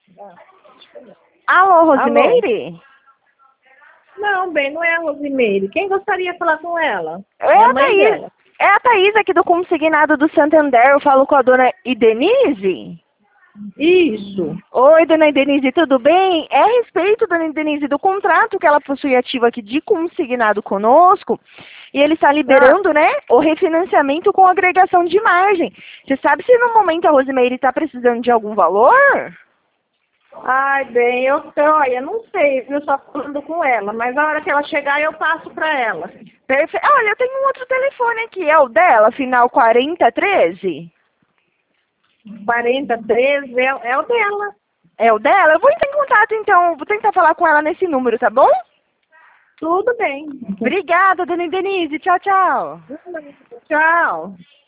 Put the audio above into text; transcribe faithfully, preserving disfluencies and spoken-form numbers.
Alô, Rosimeire? Não, bem, não é a Rosimeire. Quem gostaria de falar com ela? É É a a mãe Thaís. dela. É a Thaís aqui do Consignado do Santander. Eu falo com a dona Idenise. Isso. Oi, dona Idenise, tudo bem? É a respeito, dona Idenise, do contrato que ela possui ativo aqui de consignado conosco. E ele está liberando, né, o refinanciamento com agregação de margem. Você sabe se no momento a Rosimeire está precisando de algum valor? Ai, bem, eu tô, olha, não sei, viu, só falando com ela, mas a hora que ela chegar eu passo pra ela. Perfeito. Olha, eu tenho um outro telefone aqui, é o dela, final quarenta treze? quarenta, treze, é, é o dela. É o dela? Eu vou entrar em contato, então. Vou tentar falar com ela nesse número, tá bom? Tudo bem. Obrigada, dona Denise. Tchau, tchau. Tchau.